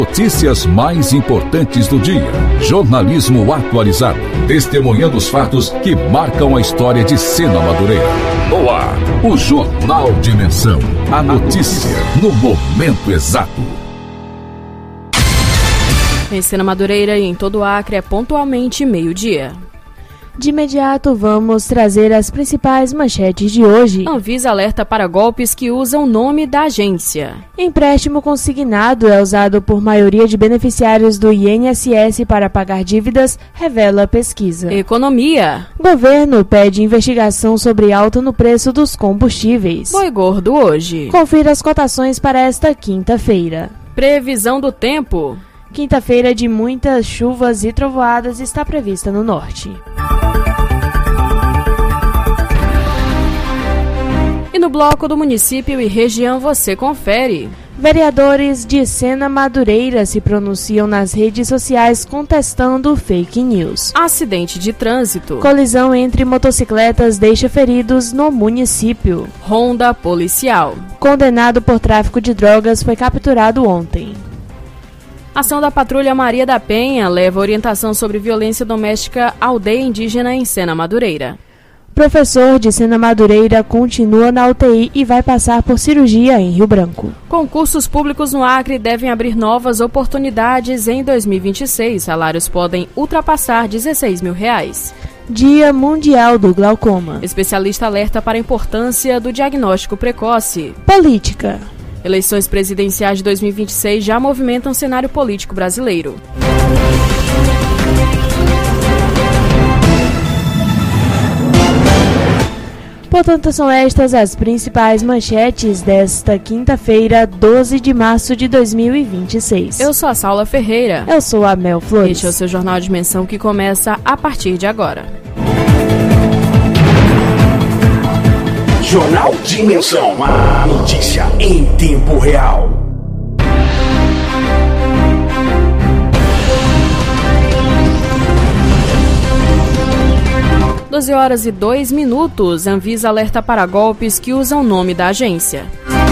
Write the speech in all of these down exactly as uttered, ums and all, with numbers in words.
Notícias mais importantes do dia. Jornalismo atualizado. Testemunhando os fatos que marcam a história de Sena Madureira. No ar, o Jornal Dimensão. A notícia no momento exato. Em Sena Madureira e em todo o Acre é pontualmente meio-dia. De imediato, vamos trazer as principais manchetes de hoje. Anvisa alerta para golpes que usam o nome da agência. Empréstimo consignado é usado por maioria de beneficiários do I N S S para pagar dívidas, revela pesquisa. Economia. Governo pede investigação sobre alta no preço dos combustíveis. Boi gordo hoje. Confira as cotações para esta quinta-feira. Previsão do tempo. Quinta-feira de muitas chuvas e trovoadas está prevista no norte. E no bloco do município e região você confere. Vereadores de Sena Madureira se pronunciam nas redes sociais contestando fake news. Acidente de trânsito. Colisão entre motocicletas deixa feridos no município. Ronda policial. Condenado por tráfico de drogas foi capturado ontem. Ação da Patrulha Maria da Penha leva orientação sobre violência doméstica à aldeia indígena em Sena Madureira. Professor de Sena Madureira continua na U T I e vai passar por cirurgia em Rio Branco. Concursos públicos no Acre devem abrir novas oportunidades em dois mil e vinte e seis. Salários podem ultrapassar dezesseis mil reais. Dia Mundial do Glaucoma. Especialista alerta para a importância do diagnóstico precoce. Política. Eleições presidenciais de dois mil e vinte e seis já movimentam o cenário político brasileiro. Portanto, são estas as principais manchetes desta quinta-feira, doze de março de dois mil e vinte e seis. Eu sou a Saula Ferreira. Eu sou a Mel Flores. Este é o seu Jornal Dimensão que começa a partir de agora. Jornal Dimensão, a notícia em tempo real. doze horas e dois minutos. Anvisa alerta para golpes que usam o nome da agência.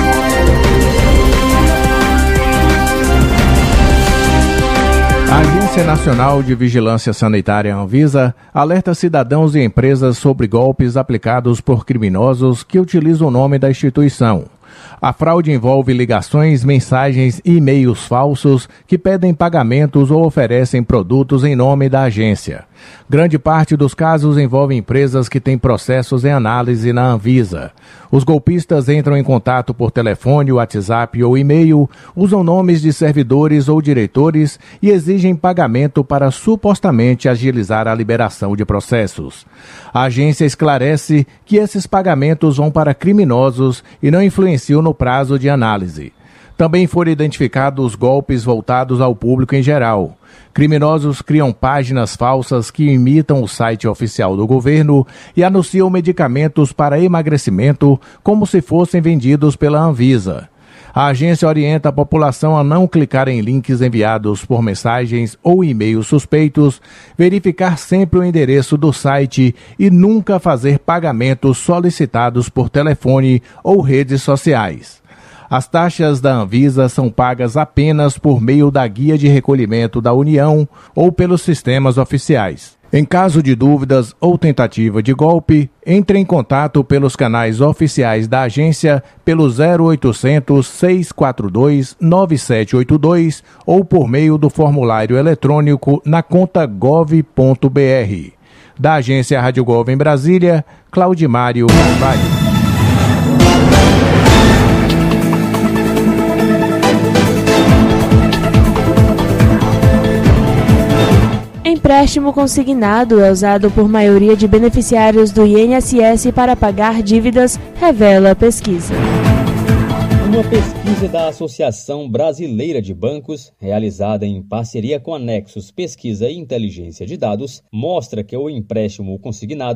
A Agência Nacional de Vigilância Sanitária, Anvisa, alerta cidadãos e empresas sobre golpes aplicados por criminosos que utilizam o nome da instituição. A fraude envolve ligações, mensagens e e-mails falsos que pedem pagamentos ou oferecem produtos em nome da agência. Grande parte dos casos envolve empresas que têm processos em análise na Anvisa. Os golpistas entram em contato por telefone, WhatsApp ou e-mail, usam nomes de servidores ou diretores e exigem pagamento para supostamente agilizar a liberação de processos. A agência esclarece que esses pagamentos vão para criminosos e não influenciam no prazo de análise. Também foram identificados golpes voltados ao público em geral. Criminosos criam páginas falsas que imitam o site oficial do governo e anunciam medicamentos para emagrecimento como se fossem vendidos pela Anvisa. A agência orienta a população a não clicar em links enviados por mensagens ou e-mails suspeitos, verificar sempre o endereço do site e nunca fazer pagamentos solicitados por telefone ou redes sociais. As taxas da Anvisa são pagas apenas por meio da Guia de Recolhimento da União ou pelos sistemas oficiais. Em caso de dúvidas ou tentativa de golpe, entre em contato pelos canais oficiais da agência pelo zero oitocentos, seis quatro dois, nove sete oito dois ou por meio do formulário eletrônico na conta gov ponto br. Da agência Rádio Gov em Brasília, Claudimário Carvalho. Empréstimo consignado é usado por maioria de beneficiários do I N S S para pagar dívidas, revela a pesquisa. Uma pesquisa da Associação Brasileira de Bancos, realizada em parceria com a Nexus Pesquisa e Inteligência de Dados, mostra que o empréstimo consignado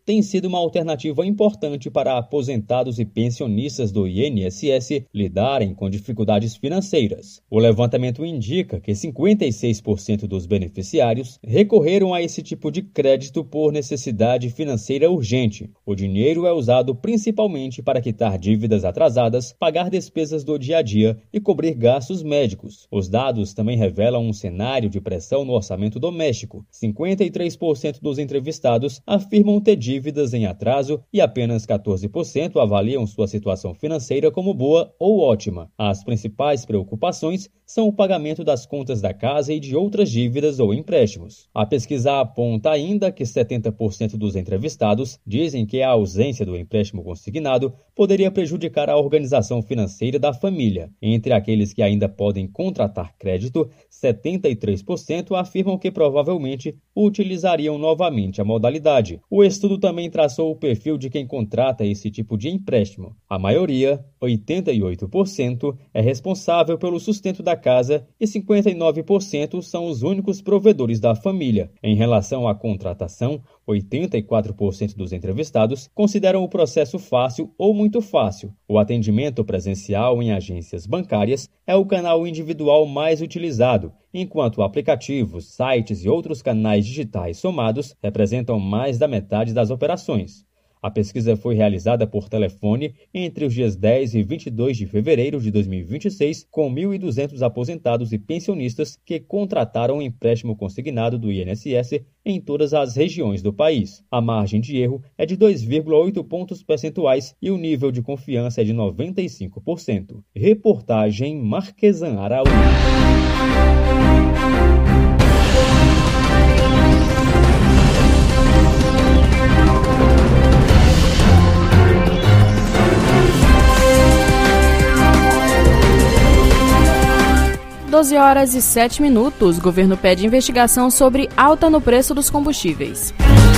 tem sido uma alternativa importante para aposentados e pensionistas do I N S S lidarem com dificuldades financeiras. O levantamento indica que cinquenta e seis por cento dos beneficiários recorreram a esse tipo de crédito por necessidade financeira urgente. O dinheiro é usado principalmente para quitar dívidas atrasadas, pagar despesas do dia a dia e cobrir gastos médicos. Os dados também revelam um cenário de pressão no orçamento doméstico. cinquenta e três por cento dos entrevistados afirmam ter dívidas em atraso e apenas quatorze por cento avaliam sua situação financeira como boa ou ótima. As principais preocupações são o pagamento das contas da casa e de outras dívidas ou empréstimos. A pesquisa aponta ainda que setenta por cento dos entrevistados dizem que a ausência do empréstimo consignado poderia prejudicar a organização financeira da família. Entre aqueles que ainda podem contratar crédito, setenta e três por cento afirmam que provavelmente utilizariam novamente a modalidade. O estudo também traçou o perfil de quem contrata esse tipo de empréstimo. A maioria, oitenta e oito por cento, é responsável pelo sustento da casa e cinquenta e nove por cento são os únicos provedores da família. Em relação à contratação, oitenta e quatro por cento dos entrevistados consideram o processo fácil ou muito fácil. O atendimento presencial em agências bancárias é o canal individual mais utilizado, enquanto aplicativos, sites e outros canais digitais somados representam mais da metade das operações. A pesquisa foi realizada por telefone entre os dias dez e vinte e dois de fevereiro de dois mil e vinte e seis, com mil e duzentos aposentados e pensionistas que contrataram um empréstimo consignado do I N S S em todas as regiões do país. A margem de erro é de dois vírgula oito pontos percentuais e o nível de confiança é de noventa e cinco por cento. Reportagem Marquesan Araújo. doze horas e sete minutos. O governo pede investigação sobre alta no preço dos combustíveis.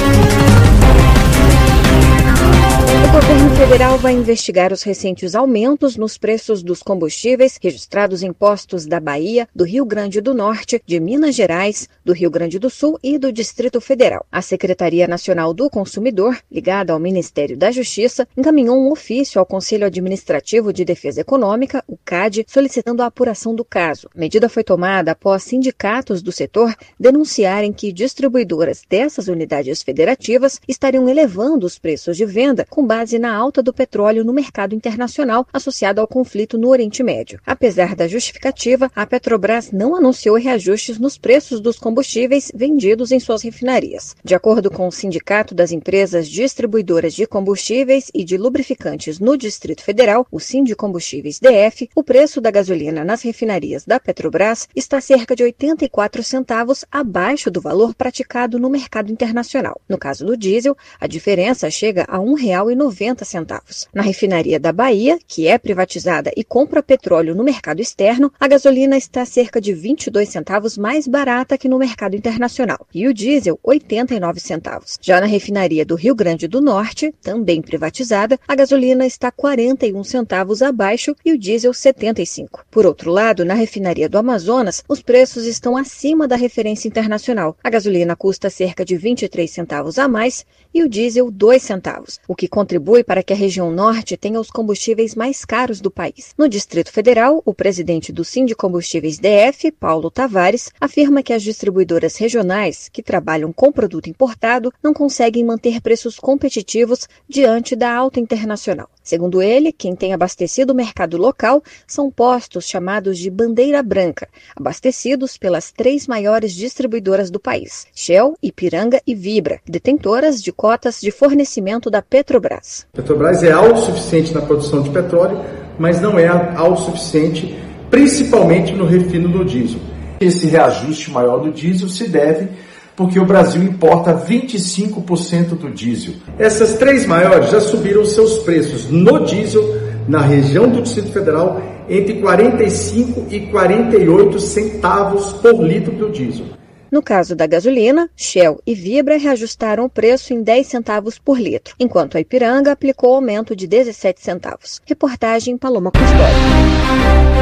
O governo federal vai investigar os recentes aumentos nos preços dos combustíveis registrados em postos da Bahia, do Rio Grande do Norte, de Minas Gerais, do Rio Grande do Sul e do Distrito Federal. A Secretaria Nacional do Consumidor, ligada ao Ministério da Justiça, encaminhou um ofício ao Conselho Administrativo de Defesa Econômica, o C A D, solicitando a apuração do caso. A medida foi tomada após sindicatos do setor denunciarem que distribuidoras dessas unidades federativas estariam elevando os preços de venda com base na alta do petróleo no mercado internacional associado ao conflito no Oriente Médio. Apesar da justificativa, a Petrobras não anunciou reajustes nos preços dos combustíveis vendidos em suas refinarias. De acordo com o Sindicato das Empresas Distribuidoras de Combustíveis e de Lubrificantes no Distrito Federal, o Sindicombustíveis D F, o preço da gasolina nas refinarias da Petrobras está cerca de oitenta e quatro centavos abaixo do valor praticado no mercado internacional. No caso do diesel, a diferença chega a um real e noventa centavos. Na refinaria da Bahia, que é privatizada e compra petróleo no mercado externo, a gasolina está cerca de vinte e dois centavos mais barata que no mercado internacional, e o diesel oitenta e nove centavos. Já na refinaria do Rio Grande do Norte, também privatizada, a gasolina está quarenta e um centavos abaixo e o diesel setenta e cinco. Por outro lado, na refinaria do Amazonas, os preços estão acima da referência internacional. A gasolina custa cerca de vinte e três centavos a mais e o diesel dois centavos, o que contribui para que a região norte tenha os combustíveis mais caros do país. No Distrito Federal, o presidente do Sindicombustíveis D F, Paulo Tavares, afirma que as distribuidoras regionais, que trabalham com produto importado, não conseguem manter preços competitivos diante da alta internacional. Segundo ele, quem tem abastecido o mercado local são postos chamados de bandeira branca, abastecidos pelas três maiores distribuidoras do país, Shell, Ipiranga e Vibra, detentoras de cotas de fornecimento da Petrobras. A Petrobras é autossuficiente na produção de petróleo, mas não é autossuficiente principalmente no refino do diesel. Esse reajuste maior do diesel se deve porque o Brasil importa vinte e cinco por cento do diesel. Essas três maiores já subiram seus preços no diesel na região do Distrito Federal entre quarenta e cinco e quarenta e oito centavos por litro do diesel. No caso da gasolina, Shell e Vibra reajustaram o preço em dez centavos por litro, enquanto a Ipiranga aplicou aumento de dezessete centavos. Reportagem Paloma Custódio.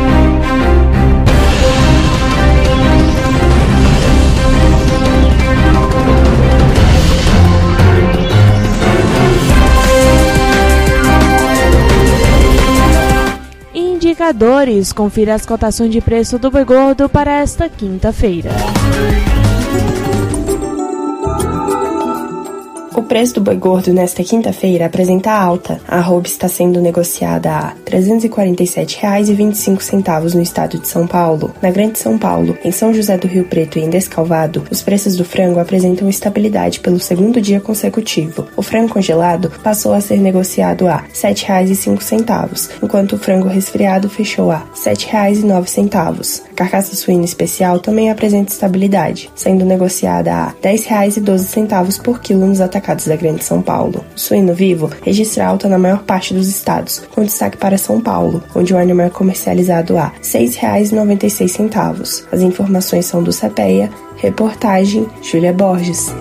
Compradores, confira as cotações de preço do boi gordo para esta quinta-feira. O preço do boi gordo nesta quinta-feira apresenta alta. A arroba está sendo negociada a trezentos e quarenta e sete reais e vinte e cinco centavos no estado de São Paulo. Na Grande São Paulo, em São José do Rio Preto e em Descalvado, os preços do frango apresentam estabilidade pelo segundo dia consecutivo. O frango congelado passou a ser negociado a sete reais e cinco centavos, enquanto o frango resfriado fechou a sete reais e nove centavos. A carcaça suína especial também apresenta estabilidade, sendo negociada a dez reais e doze centavos por quilo nos atacados da Grande São Paulo. O suíno vivo registra alta na maior parte dos estados, com destaque para São Paulo, onde o animal é comercializado a seis reais e noventa e seis centavos. As informações são do CEPEA, reportagem Júlia Borges.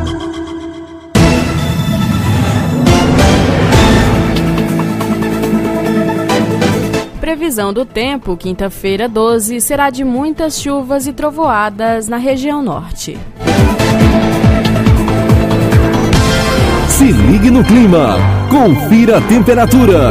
Previsão do tempo, quinta-feira doze, será de muitas chuvas e trovoadas na região norte. Se ligue no clima, confira a temperatura.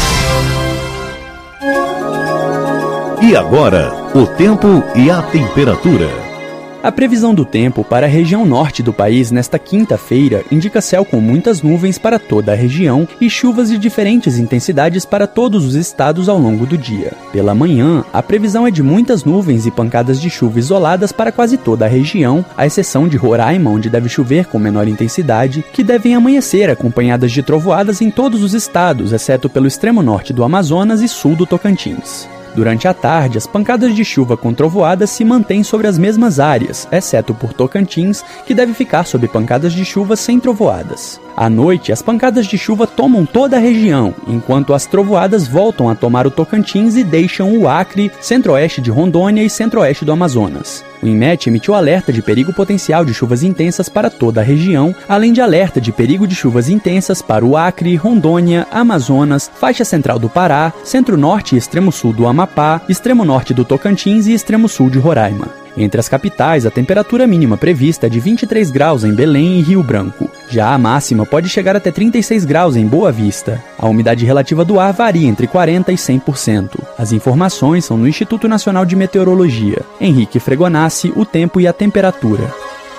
E agora, o tempo e a temperatura. A previsão do tempo para a região norte do país nesta quinta-feira indica céu com muitas nuvens para toda a região e chuvas de diferentes intensidades para todos os estados ao longo do dia. Pela manhã, a previsão é de muitas nuvens e pancadas de chuva isoladas para quase toda a região, à exceção de Roraima, onde deve chover com menor intensidade, que devem amanhecer acompanhadas de trovoadas em todos os estados, exceto pelo extremo norte do Amazonas e sul do Tocantins. Durante a tarde, as pancadas de chuva com trovoadas se mantêm sobre as mesmas áreas, exceto por Tocantins, que deve ficar sob pancadas de chuva sem trovoadas. À noite, as pancadas de chuva tomam toda a região, enquanto as trovoadas voltam a tomar o Tocantins e deixam o Acre, centro-oeste de Rondônia e centro-oeste do Amazonas. O INMET emitiu alerta de perigo potencial de chuvas intensas para toda a região, além de alerta de perigo de chuvas intensas para o Acre, Rondônia, Amazonas, faixa central do Pará, centro-norte e extremo-sul do Amapá, extremo-norte do Tocantins e extremo-sul de Roraima. Entre as capitais, a temperatura mínima prevista é de vinte e três graus em Belém e Rio Branco. Já a máxima pode chegar até trinta e seis graus em Boa Vista. A umidade relativa do ar varia entre quarenta por cento e cem por cento. As informações são no Instituto Nacional de Meteorologia. Henrique Fregonassi, o tempo e a temperatura.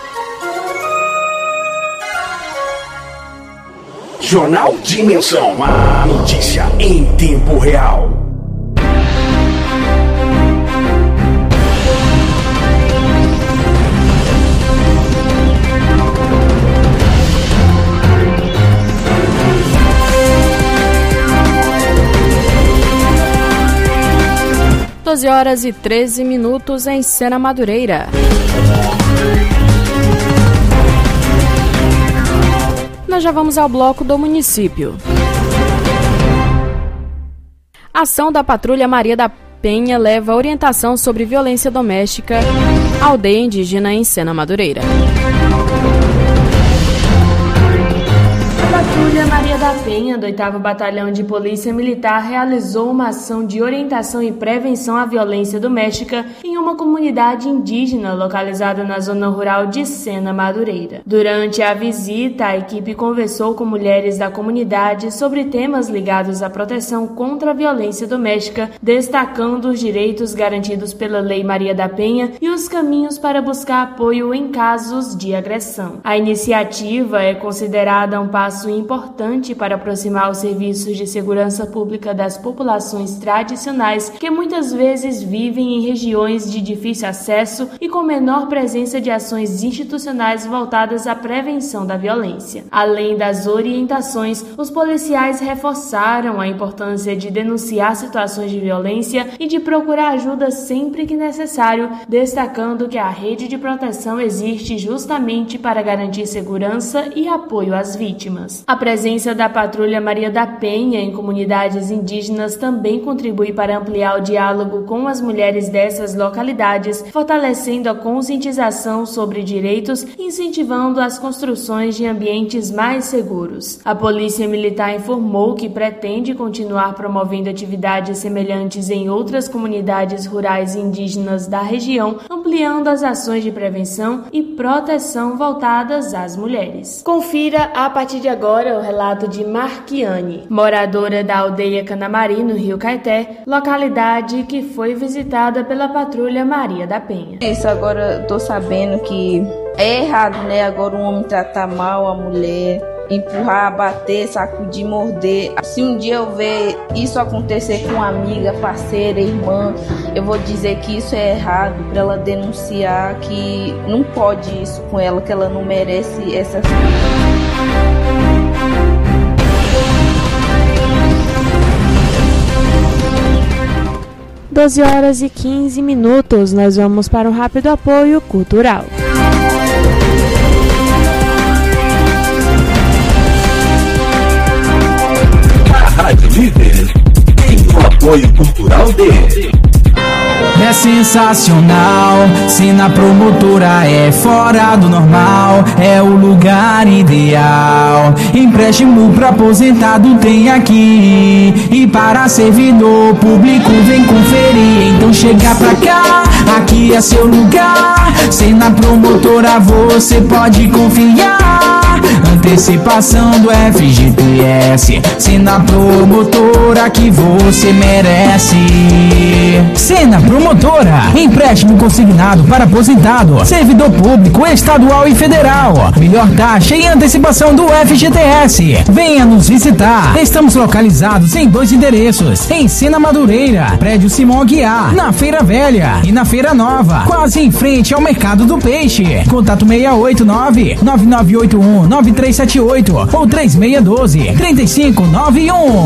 Jornal Dimensão, a notícia em tempo real. doze horas e treze minutos em Sena Madureira. Nós já vamos ao bloco do município. A ação da Patrulha Maria da Penha leva orientação sobre violência doméstica à aldeia indígena em Sena Madureira. A Patrulha Maria da Penha, do oitavo Batalhão de Polícia Militar, realizou uma ação de orientação e prevenção à violência doméstica em uma comunidade indígena localizada na zona rural de Sena Madureira. Durante a visita, a equipe conversou com mulheres da comunidade sobre temas ligados à proteção contra a violência doméstica, destacando os direitos garantidos pela Lei Maria da Penha e os caminhos para buscar apoio em casos de agressão. A iniciativa é considerada um passo importante para aproximar os serviços de segurança pública das populações tradicionais que muitas vezes vivem em regiões de difícil acesso e com menor presença de ações institucionais voltadas à prevenção da violência. Além das orientações, os policiais reforçaram a importância de denunciar situações de violência e de procurar ajuda sempre que necessário, destacando que a rede de proteção existe justamente para garantir segurança e apoio às vítimas. A presença da Patrulha Maria da Penha em comunidades indígenas também contribui para ampliar o diálogo com as mulheres dessas localidades, fortalecendo a conscientização sobre direitos e incentivando as construções de ambientes mais seguros. A Polícia Militar informou que pretende continuar promovendo atividades semelhantes em outras comunidades rurais e indígenas da região, ampliando ampliando as ações de prevenção e proteção voltadas às mulheres. Confira a partir de agora o relato de Marquiane, moradora da aldeia Canamari, no Rio Caeté, localidade que foi visitada pela patrulha Maria da Penha. Isso, agora tô sabendo que é errado, né? Agora um homem tratar mal a mulher, empurrar, bater, sacudir, morder. Se um dia eu ver isso acontecer com uma amiga, parceira, irmã, eu vou dizer que isso é errado, para ela denunciar que não pode isso com ela, que ela não merece essa doze horas e quinze minutos, nós vamos para um rápido apoio cultural. A Rádio Líder tem o apoio cultural dele. É sensacional, se na promotora é fora do normal, é o lugar ideal. Empréstimo pra aposentado tem aqui, e para servidor público vem conferir. Então chega pra cá, aqui é seu lugar, se na promotora você pode confiar. Antecipação do F G T S, se na promotora que você merece. Sena Promotora, empréstimo consignado para aposentado, servidor público, estadual e federal. Melhor taxa e antecipação do F G T S. Venha nos visitar. Estamos localizados em dois endereços: em Sena Madureira, prédio Simão Aguiar, na Feira Velha, e na Feira Nova, quase em frente ao Mercado do Peixe. Contato seis oito nove, nove nove oito um, nove três sete oito ou três seis um dois, três cinco nove um.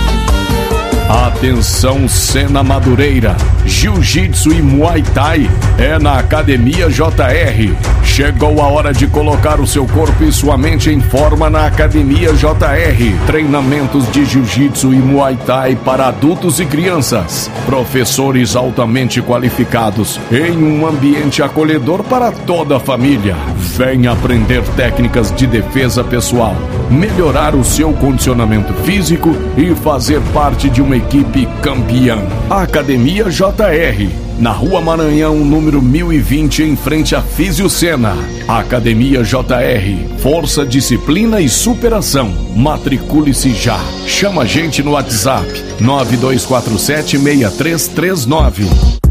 Atenção, Sena Madureira, Jiu-Jitsu e Muay Thai é na Academia J R. Chegou a hora de colocar o seu corpo e sua mente em forma na Academia J R. Treinamentos de Jiu-Jitsu e Muay Thai para adultos e crianças. Professores altamente qualificados em um ambiente acolhedor para toda a família. Venha aprender técnicas de defesa pessoal, melhorar o seu condicionamento físico e fazer parte de uma equipe campeã. Academia J R, na Rua Maranhão, número mil e vinte, em frente a Físio Sena. Academia J R, força, disciplina e superação. Matricule-se já. Chama a gente no WhatsApp nove dois quatro sete, seis três três nove.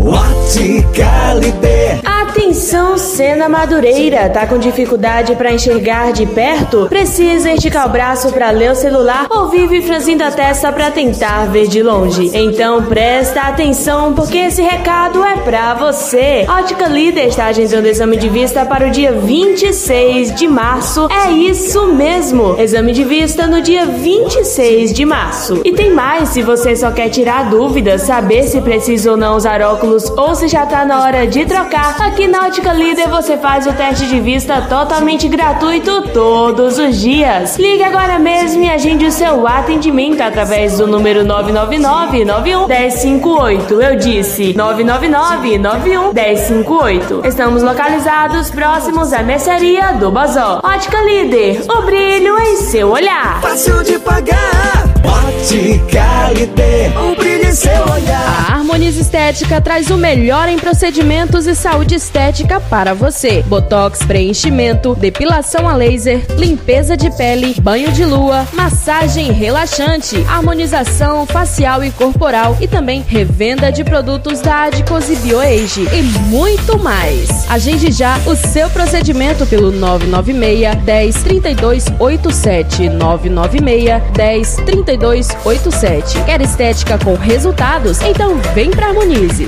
Ótica Líder. Atenção, Sena Madureira, tá com dificuldade para enxergar de perto? Precisa esticar o braço para ler o celular ou vive franzindo a testa para tentar ver de longe? Então presta atenção, porque esse recado é pra você. Ótica Líder está agendando exame de vista para o dia vinte e seis de março. É isso mesmo, exame de vista no dia vinte e seis de março. E tem mais, se você só quer tirar dúvidas, saber se precisa ou não usar óculos ou se já tá na hora de trocar, aqui na Ótica Líder você faz o teste de vista totalmente gratuito todos os dias. Ligue agora mesmo e agende o seu atendimento através do número nove nove nove, nove um, um zero cinco oito. Eu disse nove nove nove, nove um, um zero cinco oito. Estamos localizados próximos à mercearia do Bazó. Ótica Líder, o brilho em seu olhar. Fácil de pagar. Ótica Líder, o brilho em seu olhar. A Harmoniza Estética traz o melhor em procedimentos e saúde estética para você. Botox, preenchimento, depilação a laser, limpeza de pele, banho de lua, massagem relaxante, harmonização facial e corporal e também revenda de produtos da Adicos e BioAge e muito mais. Agende já o seu procedimento pelo nove nove seis, dez, trinta e dois, oitenta e sete, nove nove seis, dez, trinta e dois, oitenta e sete. Quer estética com resultados? Então vem pra Harmonize.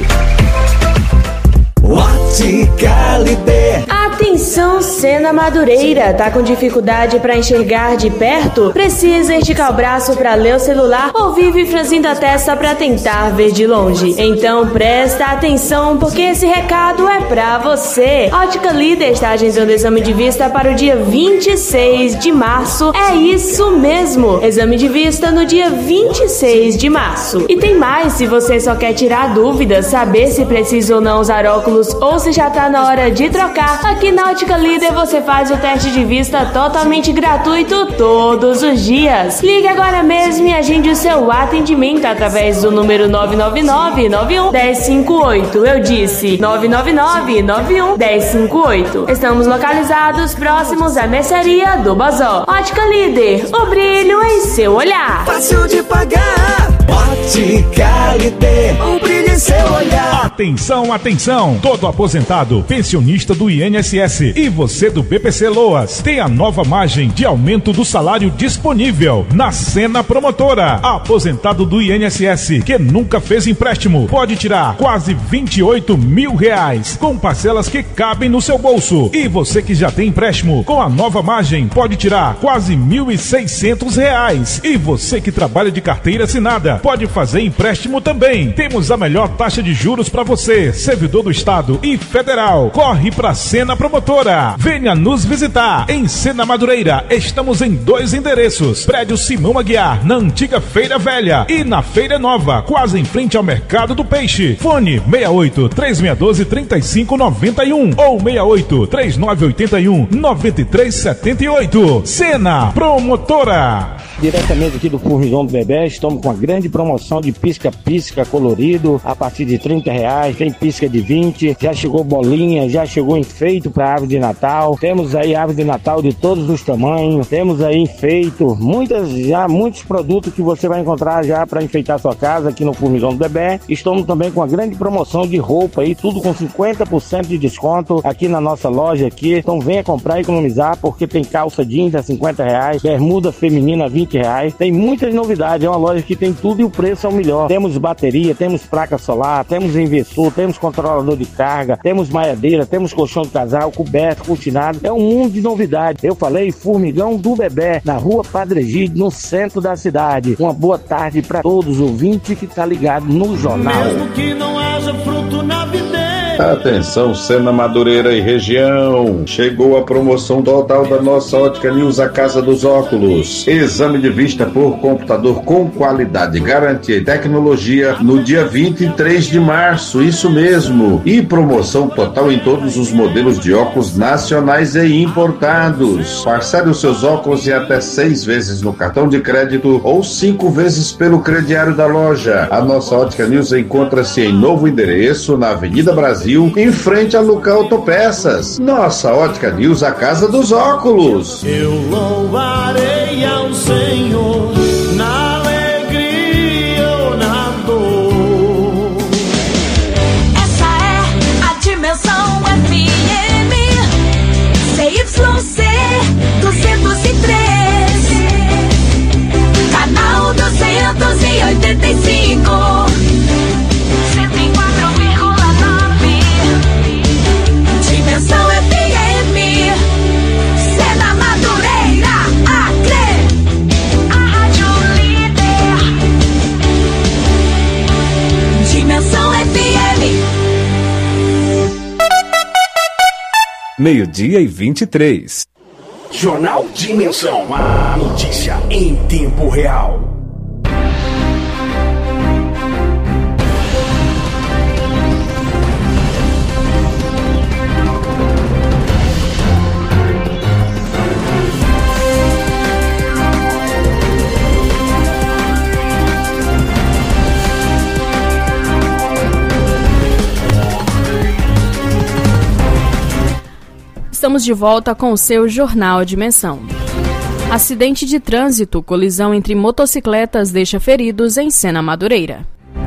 Ótica Líder. Atenção, Sena Madureira, tá com dificuldade para enxergar de perto? Precisa esticar o braço para ler o celular ou vive franzindo a testa para tentar ver de longe? Então presta atenção, porque esse recado é pra você. Ótica Líder está agendando exame de vista para o dia vinte e seis de março. É isso mesmo, exame de vista no dia vinte e seis de março. E tem mais, se você só quer tirar dúvidas, saber se precisa ou não usar óculos ou se já tá na hora de trocar, aqui na Na Ótica Líder você faz o teste de vista totalmente gratuito todos os dias. Ligue agora mesmo e agende o seu atendimento através do número nove nove nove, nove um, um zero cinco oito. Eu disse nove nove nove, nove um, um zero cinco oito. Estamos localizados próximos à mercearia do Bazó. Ótica Líder, o brilho em seu olhar. Fácil de pagar. Ótica Líder, o brilho em seu olhar. Atenção, atenção! Todo aposentado, pensionista do I N S S e você do B P C Loas tem a nova margem de aumento do salário disponível na Sena Promotora. Aposentado do I N S S que nunca fez empréstimo pode tirar quase vinte e oito mil reais com parcelas que cabem no seu bolso. E você que já tem empréstimo com a nova margem pode tirar quase mil e seiscentos reais. E você que trabalha de carteira assinada pode fazer empréstimo também. Temos a melhor taxa de juros para você, servidor do Estado e Federal. Corre pra Sena Promotora. Venha nos visitar em Sena Madureira. Estamos em dois endereços: Prédio Simão Aguiar, na antiga Feira Velha, e na Feira Nova, quase em frente ao Mercado do Peixe. Fone seis oito, três seis um dois, três cinco nove um ou seis oito, três nove oito um, nove três sete oito. Sena Promotora. Diretamente aqui do Formigão do Bebé, estamos com uma grande promoção de pisca-pisca colorido a partir de trinta reais, tem pisca de vinte, já chegou bolinha, já chegou enfeito para árvore de Natal, temos aí árvore de Natal de todos os tamanhos, temos aí enfeito, muitas, já muitos produtos que você vai encontrar já para enfeitar sua casa aqui no Formigão do Bebé. Estamos também com uma grande promoção de roupa aí, tudo com cinquenta por cento de desconto aqui na nossa loja aqui, então venha comprar e economizar, porque tem calça jeans a cinquenta reais, bermuda feminina a vinte reais, tem muitas novidades, é uma loja que tem tudo e o preço é o melhor. Temos bateria, temos placa solar, temos inversor, temos controlador de carga, temos maiadeira, temos colchão de casal, coberto, cortinado, é um mundo de novidades. Eu falei Formigão do Bebé, na rua Padre Egídio, no centro da cidade. Uma boa tarde para todos os ouvintes que tá ligado no jornal. Mesmo que não haja fruto na videira. Atenção, Sena Madureira e região, chegou a promoção total da nossa Ótica News, a Casa dos Óculos. Exame de vista por computador com qualidade, garantia e tecnologia no dia vinte e três de março, isso mesmo. E promoção total em todos os modelos de óculos nacionais e importados. Parcele os seus óculos em até seis vezes no cartão de crédito ou cinco vezes pelo crediário da loja. A nossa Ótica News encontra-se em novo endereço, na Avenida Brasil, em frente a Luca Autopeças. Nossa Ótica News, a Casa dos Óculos. Eu louvarei ao Senhor na alegria ou na dor. Essa é a Dimensão F M C Y C duzentos e três, canal duzentos e oitenta e cinco. Dimensão F M, Sena Madureira, Acre, a Rádio Líder. Dimensão F M. Meio-dia e vinte e três. Jornal Dimensão, a notícia em tempo real. Estamos de volta com o seu Jornal Dimensão. Acidente de trânsito, colisão entre motocicletas deixa feridos em Sena Madureira.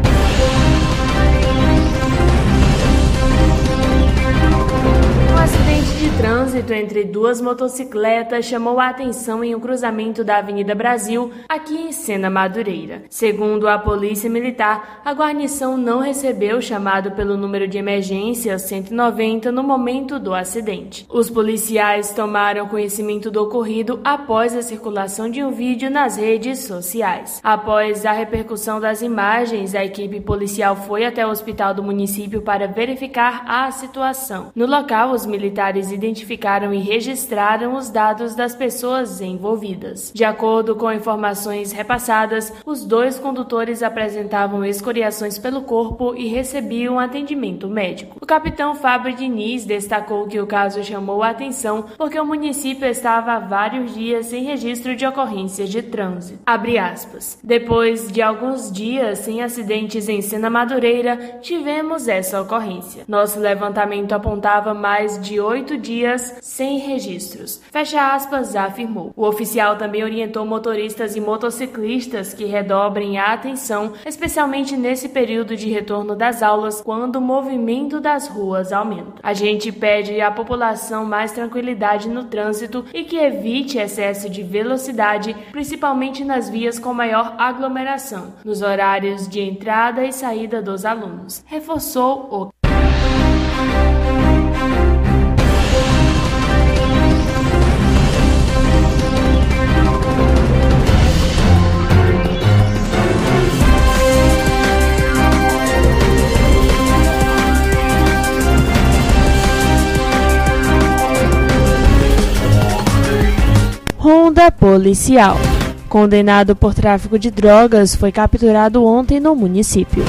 Trânsito entre duas motocicletas chamou a atenção em um cruzamento da Avenida Brasil, aqui em Sena Madureira. Segundo a Polícia Militar, a guarnição não recebeu o chamado pelo número de emergência cento e noventa no momento do acidente. Os policiais tomaram conhecimento do ocorrido após a circulação de um vídeo nas redes sociais. Após a repercussão das imagens, a equipe policial foi até o hospital do município para verificar a situação. No local, os militares militares identificaram e registraram os dados das pessoas envolvidas. De acordo com informações repassadas, os dois condutores apresentavam escoriações pelo corpo e recebiam atendimento médico. O capitão Fábio Diniz destacou que o caso chamou a atenção porque o município estava há vários dias sem registro de ocorrências de trânsito. Abre aspas. Depois de alguns dias sem acidentes em Sena Madureira, tivemos essa ocorrência. Nosso levantamento apontava mais de oito dias sem registros. Fecha aspas, afirmou. O oficial também orientou motoristas e motociclistas que redobrem a atenção, especialmente nesse período de retorno das aulas, quando o movimento das ruas aumenta. A gente pede à população mais tranquilidade no trânsito e que evite excesso de velocidade, principalmente nas vias com maior aglomeração, nos horários de entrada e saída dos alunos. Reforçou o Ronda policial. Condenado por tráfico de drogas, foi capturado ontem no município.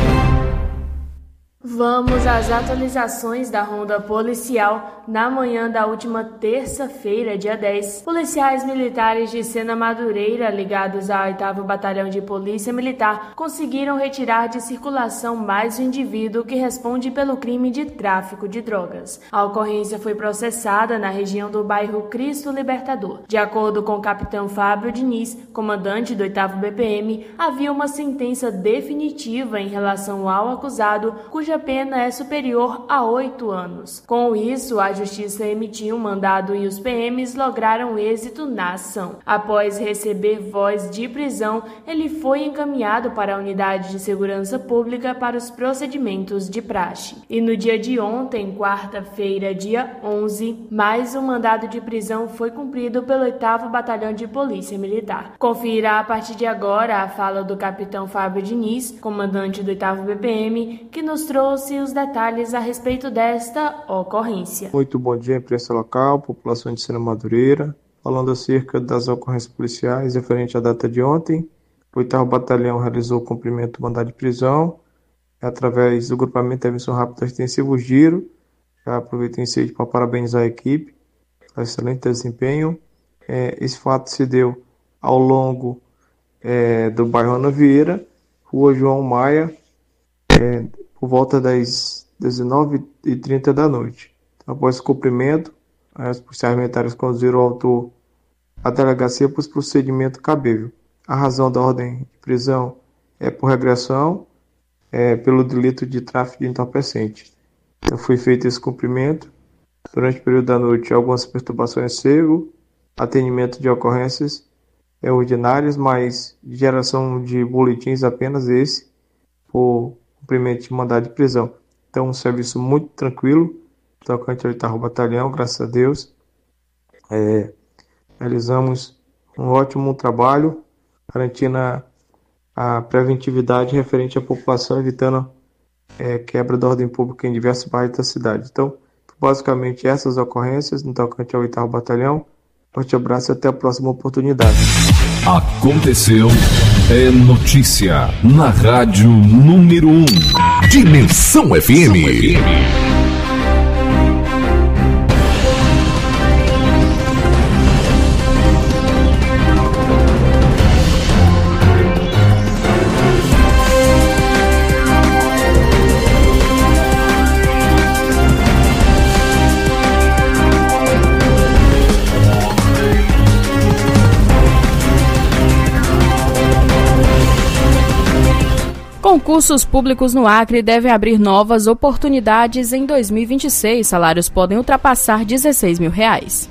Vamos às atualizações da ronda policial. Na manhã da última terça-feira, dia dez, policiais militares de Sena Madureira, ligados ao oitavo Batalhão de Polícia Militar, conseguiram retirar de circulação mais um indivíduo que responde pelo crime de tráfico de drogas. A ocorrência foi processada na região do bairro Cristo Libertador. De acordo com o capitão Fábio Diniz, comandante do oitavo B P M, havia uma sentença definitiva em relação ao acusado, cuja pena é superior a oito anos. Com isso, a Justiça emitiu um mandado e os P Ms lograram êxito na ação. Após receber voz de prisão, ele foi encaminhado para a Unidade de Segurança Pública para os procedimentos de praxe. E no dia de ontem, quarta-feira, dia onze, mais um mandado de prisão foi cumprido pelo oitavo Batalhão de Polícia Militar. Confira a partir de agora a fala do capitão Fábio Diniz, comandante do oitavo B P M, que nos trouxe os detalhes a respeito desta ocorrência. Muito bom dia, imprensa local, população de Sena Madureira. Falando acerca das ocorrências policiais referente à data de ontem, o oitavo Batalhão realizou o cumprimento do mandado de prisão através do grupamento de intervenção rápida extensivo Giro. Já aproveito o incêndio para parabenizar a equipe pelo excelente desempenho. É, esse fato se deu ao longo é, do bairro Ana Vieira, Rua João Maia, é, por volta das dezenove e trinta da noite. Após o cumprimento, os policiais militares conduziram o autor à delegacia para o procedimento cabível. A razão da ordem de prisão é por regressão é, pelo delito de tráfico de entorpecente. Então foi feito esse cumprimento. Durante o período da noite, algumas perturbações cego, atendimento de ocorrências é, ordinárias, mas geração de boletins apenas esse, por cumprimento de mandado de prisão. Então, um serviço muito tranquilo, tocante ao oitavo Batalhão, graças a Deus. É, realizamos um ótimo trabalho, garantindo a, a preventividade referente à população, evitando é, quebra da ordem pública em diversos bairros da cidade. Então, basicamente, essas ocorrências no tocante ao oitavo Batalhão. Forte abraço e até a próxima oportunidade. Aconteceu, é notícia na Rádio Número um. Dimensão F M. Concursos públicos no Acre devem abrir novas oportunidades em dois mil e vinte e seis. Salários podem ultrapassar dezesseis mil reais.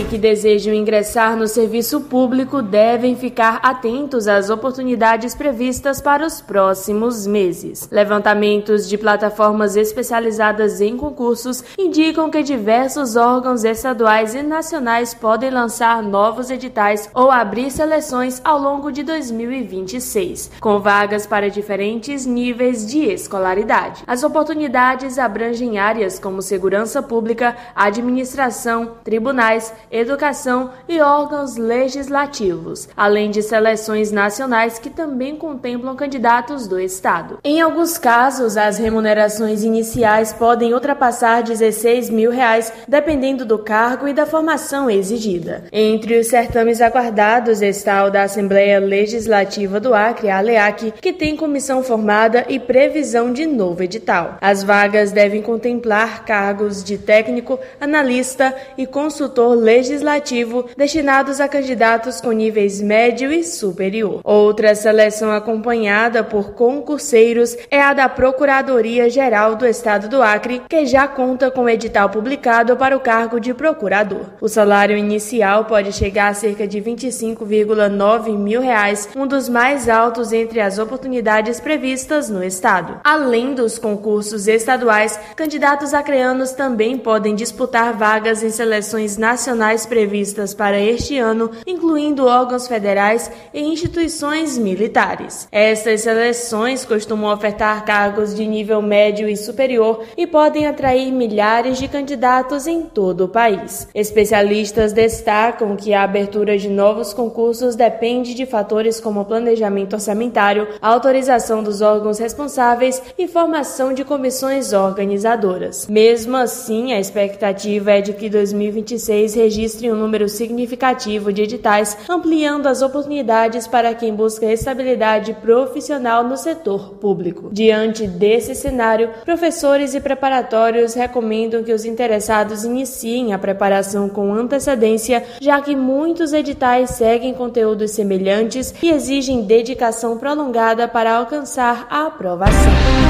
que desejam ingressar no serviço público devem ficar atentos às oportunidades previstas para os próximos meses. Levantamentos de plataformas especializadas em concursos indicam que diversos órgãos estaduais e nacionais podem lançar novos editais ou abrir seleções ao longo de dois mil e vinte e seis, com vagas para diferentes níveis de escolaridade. As oportunidades abrangem áreas como segurança pública, administração, tribunais, educação e órgãos legislativos, além de seleções nacionais que também contemplam candidatos do Estado. Em alguns casos, as remunerações iniciais podem ultrapassar dezesseis mil reais, dependendo do cargo e da formação exigida. Entre os certames aguardados está o da Assembleia Legislativa do Acre, a ALEAC, que tem comissão formada e previsão de novo edital. As vagas devem contemplar cargos de técnico, analista e consultor legislativo destinados a candidatos com níveis médio e superior. Outra seleção acompanhada por concurseiros é a da Procuradoria-Geral do Estado do Acre, que já conta com edital publicado para o cargo de procurador. O salário inicial pode chegar a cerca de vinte e cinco vírgula nove mil reais, um dos mais altos entre as oportunidades previstas no Estado. Além dos concursos estaduais, candidatos acreanos também podem disputar vagas em seleções nacionais previstas para este ano, incluindo órgãos federais e instituições militares. Estas seleções costumam ofertar cargos de nível médio e superior e podem atrair milhares de candidatos em todo o país. Especialistas destacam que a abertura de novos concursos depende de fatores como planejamento orçamentário, autorização dos órgãos responsáveis e formação de comissões organizadoras. Mesmo assim, a expectativa é de que dois mil e vinte e seis registre um número significativo de editais, ampliando as oportunidades para quem busca estabilidade profissional no setor público. Diante desse cenário, professores e preparatórios recomendam que os interessados iniciem a preparação com antecedência, já que muitos editais seguem conteúdos semelhantes e exigem dedicação prolongada para alcançar a aprovação.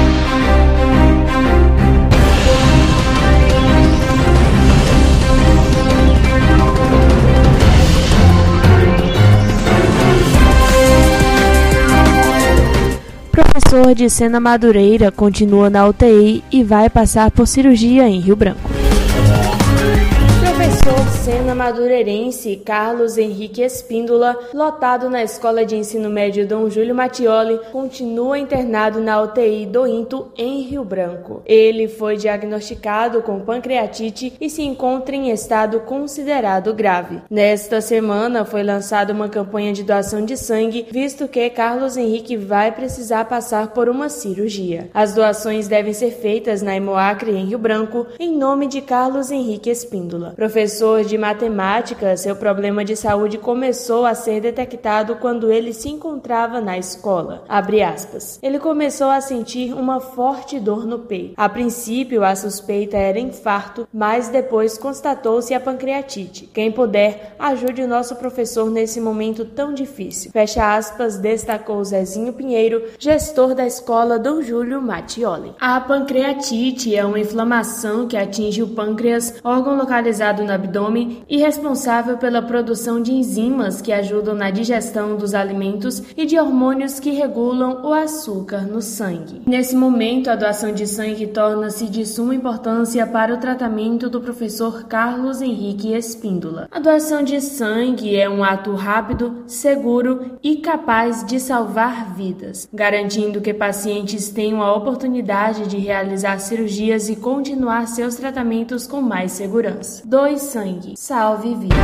Professor de Sena Madureira continua na U T I e vai passar por cirurgia em Rio Branco. Professor Sena Madureirense Carlos Henrique Espíndola, lotado na Escola de Ensino Médio Dom Júlio Mattioli, continua internado na U T I do INTO em Rio Branco. Ele foi diagnosticado com pancreatite e se encontra em estado considerado grave. Nesta semana foi lançada uma campanha de doação de sangue, visto que Carlos Henrique vai precisar passar por uma cirurgia. As doações devem ser feitas na Hemoacre em Rio Branco, em nome de Carlos Henrique Espíndola. Professor de matemática, seu problema de saúde começou a ser detectado quando ele se encontrava na escola. Abre aspas. Ele começou a sentir uma forte dor no peito. A princípio, a suspeita era infarto, mas depois constatou-se a pancreatite. Quem puder, ajude o nosso professor nesse momento tão difícil. Fecha aspas, destacou Zezinho Pinheiro, gestor da escola Dom Júlio Mattioli. A pancreatite é uma inflamação que atinge o pâncreas, órgão localizado no abdômen e responsável pela produção de enzimas que ajudam na digestão dos alimentos e de hormônios que regulam o açúcar no sangue. Nesse momento, a doação de sangue torna-se de suma importância para o tratamento do professor Carlos Henrique Espíndola. A doação de sangue é um ato rápido, seguro e capaz de salvar vidas, garantindo que pacientes tenham a oportunidade de realizar cirurgias e continuar seus tratamentos com mais segurança. Doe sangue, salve vidas.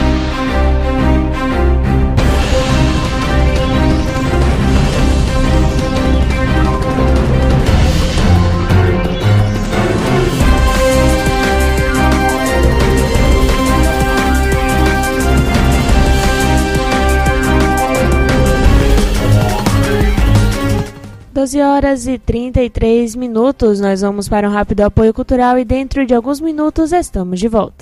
doze horas e trinta e três minutos, nós vamos para um rápido apoio cultural e dentro de alguns minutos estamos de volta.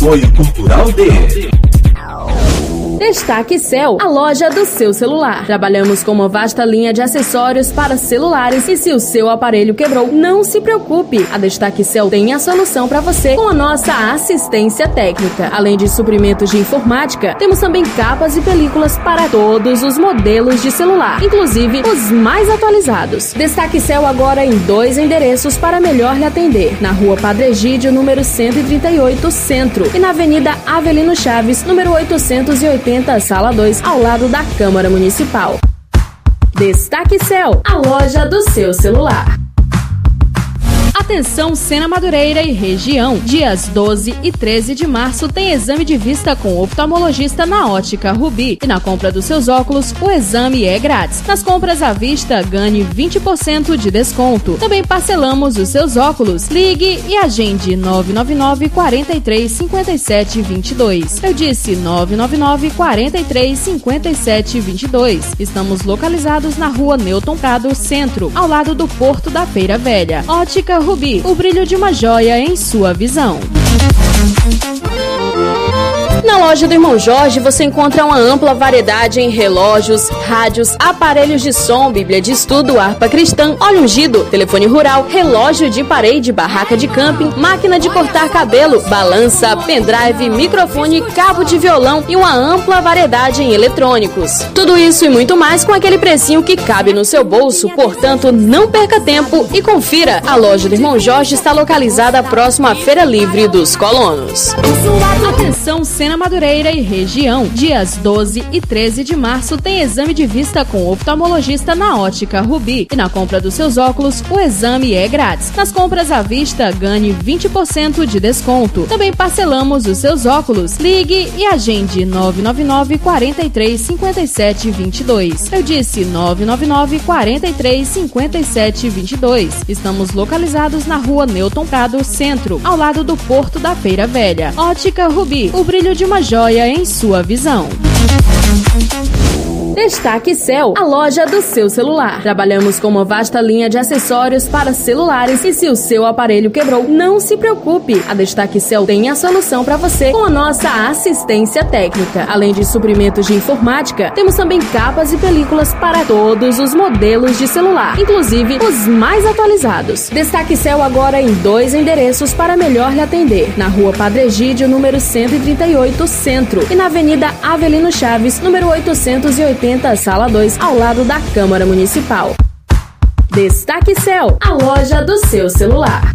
apoio cultural de Destaque Cell, a loja do seu celular. Trabalhamos com uma vasta linha de acessórios para celulares e se o seu aparelho quebrou, não se preocupe. A Destaque Cell tem a solução para você com a nossa assistência técnica. Além de suprimentos de informática, temos também capas e películas para todos os modelos de celular, inclusive os mais atualizados. Destaque Cell agora em dois endereços para melhor lhe atender. Na Rua Padre Egídio, número cento e trinta e oito, Centro, e na Avenida Avelino Chaves, número oitocentos e oitenta, Sala dois, ao lado da Câmara Municipal. Destaque Cell, a loja do seu celular. Atenção Sena Madureira e região. Dias doze e treze de março tem exame de vista com oftalmologista na Ótica Rubi. E na compra dos seus óculos, o exame é grátis. Nas compras à vista, ganhe vinte por cento de desconto. Também parcelamos os seus óculos. Ligue e agende nove nove nove, quatro três, cinco sete dois dois. Eu disse nove nove nove, quatro três, cinco sete dois dois. Estamos localizados na Rua Newton Prado, Centro, ao lado do Porto da Feira Velha. Ótica Rubi, o brilho de uma joia em sua visão. Na loja do Irmão Jorge você encontra uma ampla variedade em relógios, rádios, aparelhos de som, bíblia de estudo, harpa cristã, óleo ungido, telefone rural, relógio de parede, barraca de camping, máquina de cortar cabelo, balança, pendrive, microfone, cabo de violão e uma ampla variedade em eletrônicos. Tudo isso e muito mais com aquele precinho que cabe no seu bolso, portanto não perca tempo e confira. A loja do Irmão Jorge está localizada próximo à Feira Livre dos Colonos. Atenção Sena Madureira e região. Dias doze e treze de março tem exame de vista com oftalmologista na Ótica Rubi. E na compra dos seus óculos, o exame é grátis. Nas compras à vista, ganhe vinte por cento de desconto. Também parcelamos os seus óculos. Ligue e agende nove nove nove, quatro três, cinco sete dois dois. Eu disse nove nove nove, quatro três, cinco sete dois dois. Estamos localizados na Rua Newton Prado, Centro, ao lado do Porto da Feira Velha. Ótica Rubi, o brilho de uma joia em sua visão. Destaque Cell, a loja do seu celular. Trabalhamos com uma vasta linha de acessórios para celulares e se o seu aparelho quebrou, não se preocupe. A Destaque Cell tem a solução para você com a nossa assistência técnica. Além de suprimentos de informática, temos também capas e películas para todos os modelos de celular, inclusive os mais atualizados. Destaque Cell agora em dois endereços para melhor lhe atender. Na Rua Padre Egídio, número cento e trinta e oito, Centro, e na Avenida Avelino Chaves, número oitocentos e oitenta, Sala dois, ao lado da Câmara Municipal. Destaque Cell, a loja do seu celular.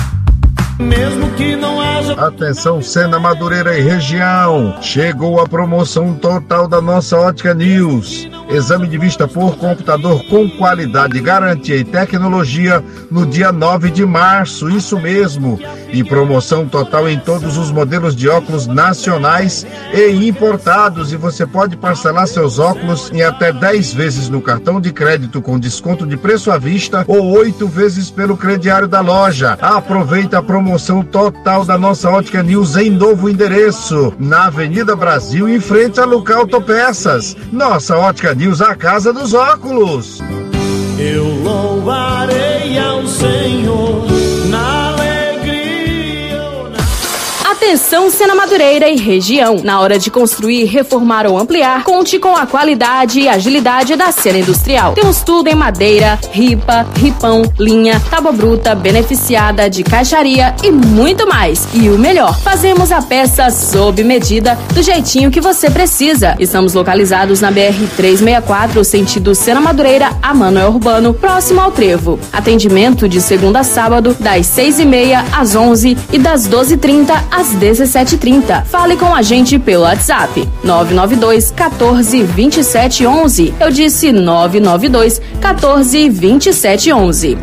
Mesmo que não haja... Atenção Sena Madureira e região, chegou a promoção total da nossa Ótica News. Exame de vista por computador com qualidade, garantia e tecnologia no dia nove de março, isso mesmo. E promoção total em todos os modelos de óculos nacionais e importados. E você pode parcelar seus óculos em até dez vezes no cartão de crédito com desconto de preço à vista ou oito vezes pelo crediário da loja. Aproveita a promoção total da nossa Ótica News em novo endereço, na Avenida Brasil, em frente a Luca Autopeças. Nossa Ótica News, a casa dos óculos. Eu louvarei ao Senhor na alegria ou na... Atenção Sena Madureira e região. Na hora de construir, reformar ou ampliar, conte com a qualidade e agilidade da Sena Industrial. Temos tudo em madeira, ripa, ripão, linha, tábua bruta, beneficiada, de caixaria e muito mais. E o melhor, fazemos a peça sob medida, do jeitinho que você precisa. Estamos localizados na B R trezentos e sessenta e quatro, sentido Sena Madureira a Manoel Urbano, próximo ao Trevo. Atendimento de segunda a sábado, das seis e meia às onze e das doze e trinta às dezessete e trinta. Fale com a gente pelo WhatsApp nove nove dois, quatorze, vinte e sete, onze. Eu disse nove nove dois, quatorze, vinte e sete, onze.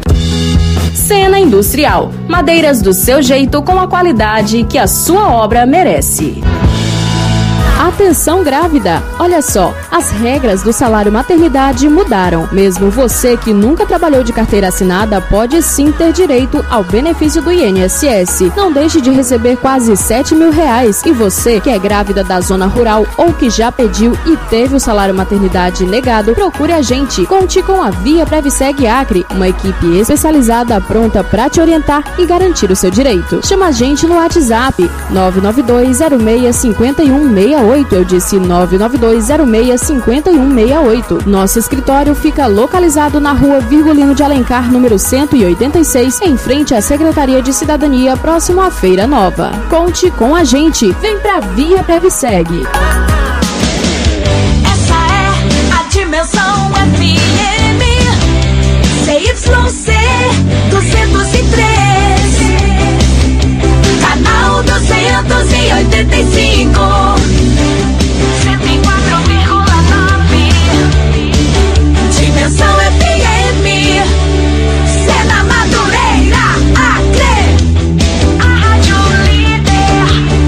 Sena Industrial. Madeiras do seu jeito com a qualidade que a sua obra merece. Atenção grávida! Olha só, as regras do salário maternidade mudaram. Mesmo você que nunca trabalhou de carteira assinada pode sim ter direito ao benefício do I N S S. Não deixe de receber quase sete mil reais. E você que é grávida da zona rural ou que já pediu e teve o salário maternidade negado, procure a gente. Conte com a Via Previseg Acre, uma equipe especializada pronta para te orientar e garantir o seu direito. Chama a gente no WhatsApp nove nove dois zero seis cinco um seis oito. Eu disse nove nove dois zero seis cinco um seis oito. Nosso escritório fica localizado na rua Virgulino de Alencar, número cento e oitenta e seis, em frente à Secretaria de Cidadania, próximo à Feira Nova. Conte com a gente. Vem pra Via Previseg. Essa é a Dimensão F M C Y C duzentos e três, canal duzentos e oitenta e cinco. Dimensão F M, Sena Madureira, Acre, a rádio líder.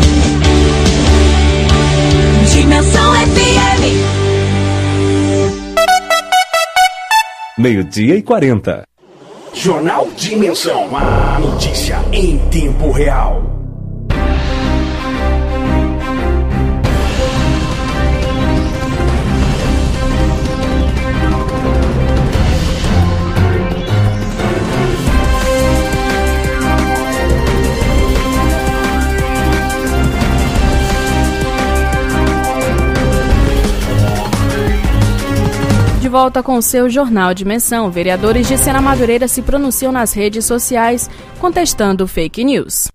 Dimensão F M. Meio-dia e quarenta. Jornal Dimensão, a notícia em tempo real. Volta com seu Jornal Dimensão. Vereadores de Sena Madureira se pronunciam nas redes sociais contestando fake news.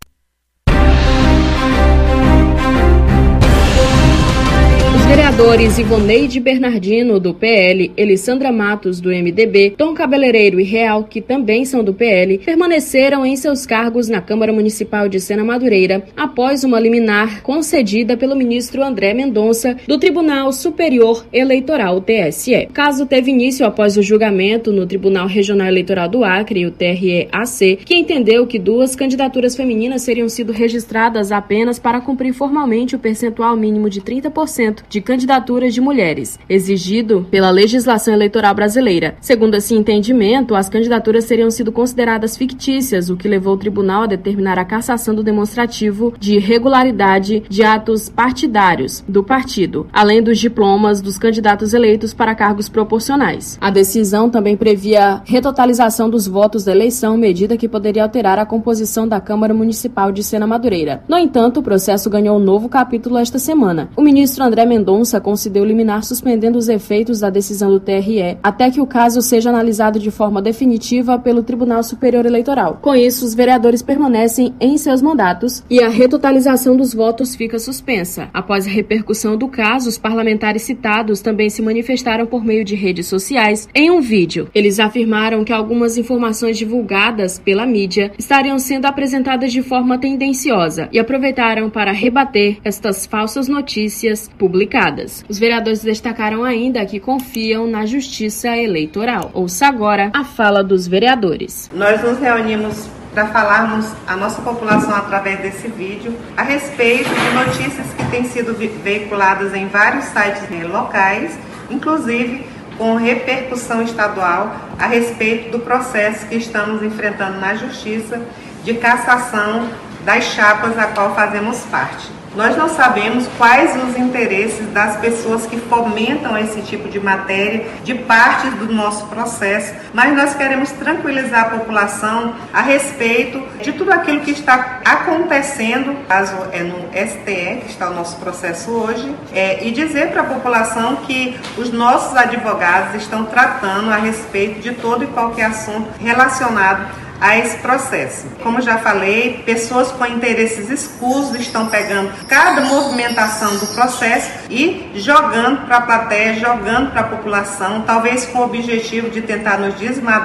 Os vereadores Ivoneide Bernardino, do P L, Elissandra Matos, do M D B, Tom Cabeleireiro e Real, que também são do P L, permaneceram em seus cargos na Câmara Municipal de Sena Madureira após uma liminar concedida pelo ministro André Mendonça, do Tribunal Superior Eleitoral, T S E. O caso teve início após o julgamento no Tribunal Regional Eleitoral do Acre, o T R E A C, que entendeu que duas candidaturas femininas seriam sido registradas apenas para cumprir formalmente o percentual mínimo de trinta por cento de candidaturas de mulheres, exigido pela legislação eleitoral brasileira. Segundo esse entendimento, as candidaturas teriam sido consideradas fictícias, o que levou o tribunal a determinar a cassação do demonstrativo de irregularidade de atos partidários do partido, além dos diplomas dos candidatos eleitos para cargos proporcionais. A decisão também previa retotalização dos votos da eleição, medida que poderia alterar a composição da Câmara Municipal de Sena Madureira. No entanto, o processo ganhou um novo capítulo esta semana. O ministro André Mendonça concedeu liminar suspendendo os efeitos da decisão do T R E até que o caso seja analisado de forma definitiva pelo Tribunal Superior Eleitoral. Com isso, os vereadores permanecem em seus mandatos e a retotalização dos votos fica suspensa. Após a repercussão do caso, os parlamentares citados também se manifestaram por meio de redes sociais em um vídeo. Eles afirmaram que algumas informações divulgadas pela mídia estariam sendo apresentadas de forma tendenciosa e aproveitaram para rebater estas falsas notícias publicadas. Os vereadores destacaram ainda que confiam na justiça eleitoral. Ouça agora a fala dos vereadores. Nós nos reunimos para falarmos à nossa população através desse vídeo a respeito de notícias que têm sido veiculadas em vários sites locais, inclusive com repercussão estadual a respeito do processo que estamos enfrentando na Justiça de cassação das chapas a qual fazemos parte. Nós não sabemos quais os interesses das pessoas que fomentam esse tipo de matéria, de partes do nosso processo, mas nós queremos tranquilizar a população a respeito de tudo aquilo que está acontecendo, caso é no S T E, que está o nosso processo hoje, é, e dizer para a população que os nossos advogados estão tratando a respeito de todo e qualquer assunto relacionado a esse processo. Como já falei, pessoas com interesses escusos estão pegando cada movimentação do processo e jogando para a plateia, jogando para a população, talvez com o objetivo de tentar nos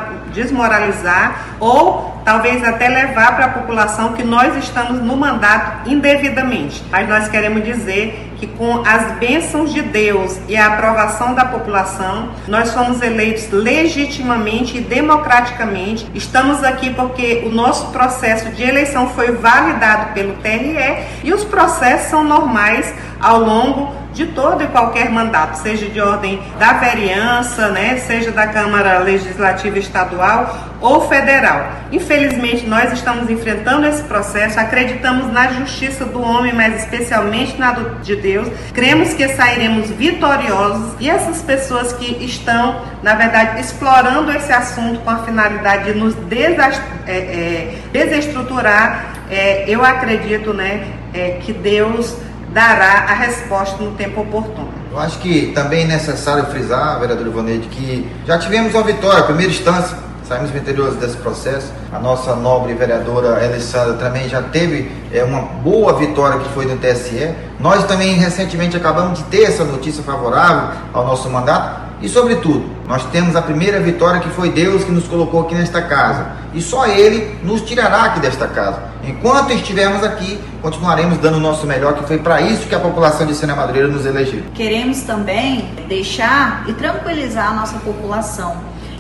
desmoralizar ou talvez até levar para a população que nós estamos no mandato indevidamente. Mas nós queremos dizer que com as bênçãos de Deus e a aprovação da população, nós fomos eleitos legitimamente e democraticamente. Estamos aqui porque o nosso processo de eleição foi validado pelo T R E e os processos são normais ao longo de todo e qualquer mandato, seja de ordem da vereança, né, seja da Câmara Legislativa Estadual ou federal. Infelizmente, nós estamos enfrentando esse processo, acreditamos na justiça do homem, mas especialmente na do, de Deus. Cremos que sairemos vitoriosos e essas pessoas que estão, na verdade, explorando esse assunto com a finalidade de nos desast, é, é, desestruturar, é, eu acredito, né, é, que Deus dará a resposta no tempo oportuno. Eu acho que também é necessário frisar, vereador Ivaneide, que já tivemos uma vitória, a primeira instância, saímos vitoriosos desse processo. A nossa nobre vereadora Alessandra também já teve é, uma boa vitória que foi no T S E. Nós também recentemente acabamos de ter essa notícia favorável ao nosso mandato. E sobretudo, nós temos a primeira vitória que foi Deus que nos colocou aqui nesta casa. E só Ele nos tirará aqui desta casa. Enquanto estivermos aqui, continuaremos dando o nosso melhor, que foi para isso que a população de Sena Madureira nos elegeu. Queremos também deixar e tranquilizar a nossa população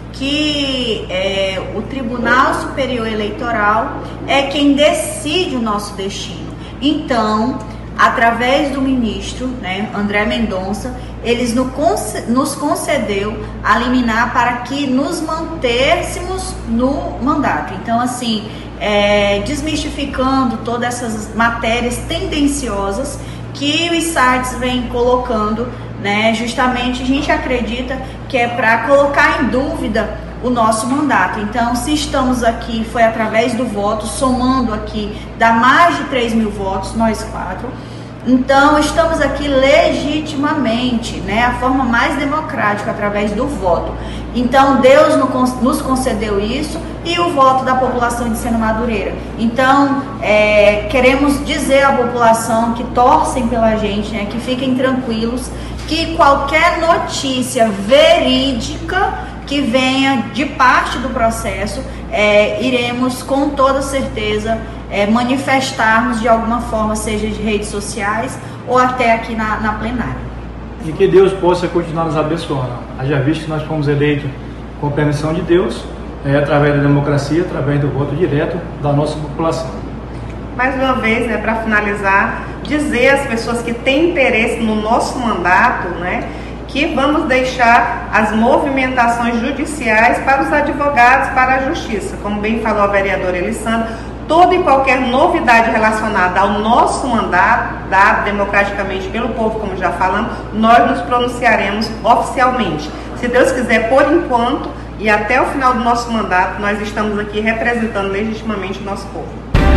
que é, o Tribunal Superior Eleitoral é quem decide o nosso destino. Então, através do ministro, né, André Mendonça, eles nos concedeu a liminar para que nos mantêssemos no mandato. Então, assim, é, desmistificando todas essas matérias tendenciosas que o ISARTS vem colocando, né, justamente a gente acredita que é para colocar em dúvida o nosso mandato. Então, se estamos aqui, foi através do voto, somando aqui, dá mais de três mil votos, nós quatro. Então, estamos aqui legitimamente, né, a forma mais democrática, através do voto. Então, Deus nos concedeu isso e o voto da população de Sena Madureira. Então, é, queremos dizer à população que torcem pela gente, né, que fiquem tranquilos, que qualquer notícia verídica que venha de parte do processo, é, iremos com toda certeza é, manifestarmos de alguma forma, seja de redes sociais ou até aqui na, na plenária. E que Deus possa continuar nos abençoando. Haja visto que nós fomos eleitos com permissão de Deus, é, através da democracia, através do voto direto da nossa população. Mais uma vez, né, para finalizar, dizer às pessoas que têm interesse no nosso mandato, né, que vamos deixar as movimentações judiciais para os advogados, para a justiça. Como bem falou a vereadora Alessandra, toda e qualquer novidade relacionada ao nosso mandato, dado democraticamente pelo povo, como já falamos, nós nos pronunciaremos oficialmente. Se Deus quiser, por enquanto, e até o final do nosso mandato, nós estamos aqui representando legitimamente o nosso povo.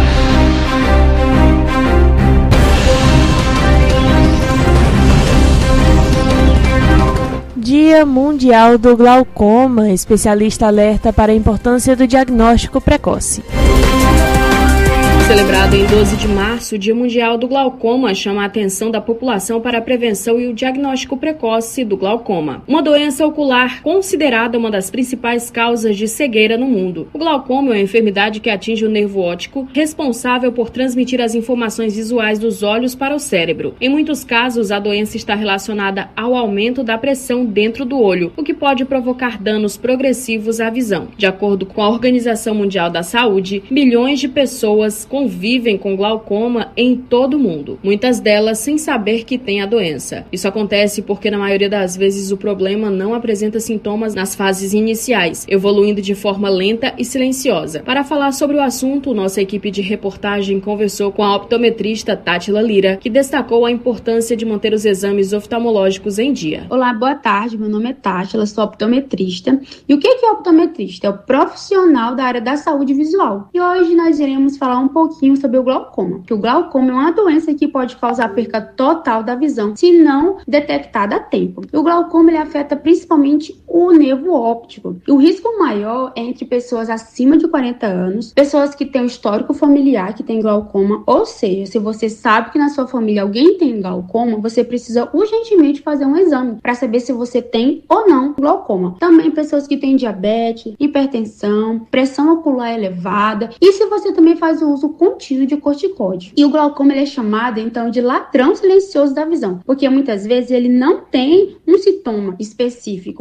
Dia Mundial do Glaucoma. Especialista alerta para a importância do diagnóstico precoce. Celebrado em doze de março, o Dia Mundial do Glaucoma chama a atenção da população para a prevenção e o diagnóstico precoce do glaucoma, uma doença ocular considerada uma das principais causas de cegueira no mundo. O glaucoma é uma enfermidade que atinge o nervo óptico, responsável por transmitir as informações visuais dos olhos para o cérebro. Em muitos casos, a doença está relacionada ao aumento da pressão dentro do olho, o que pode provocar danos progressivos à visão. De acordo com a Organização Mundial da Saúde, milhões de pessoas convivem com glaucoma em todo o mundo, muitas delas sem saber que têm a doença. Isso acontece porque na maioria das vezes o problema não apresenta sintomas nas fases iniciais, evoluindo de forma lenta e silenciosa. Para falar sobre o assunto, nossa equipe de reportagem conversou com a optometrista Tátila Lira, que destacou a importância de manter os exames oftalmológicos em dia. Olá, boa tarde, meu nome é Tátila, sou optometrista. E o que é optometrista? É o profissional da área da saúde visual. E hoje nós iremos falar um pouco pouquinho sobre o glaucoma, que o glaucoma é uma doença que pode causar perca total da visão, se não detectada a tempo. O glaucoma ele afeta principalmente o nervo óptico. O risco maior é entre pessoas acima de quarenta anos, pessoas que têm um histórico familiar que tem glaucoma, ou seja, se você sabe que na sua família alguém tem glaucoma, você precisa urgentemente fazer um exame para saber se você tem ou não glaucoma. Também pessoas que têm diabetes, hipertensão, pressão ocular elevada e se você também faz o uso contínuo de corticóide. E o glaucoma ele é chamado então de ladrão silencioso da visão, porque muitas vezes ele não tem um sintoma específico e quando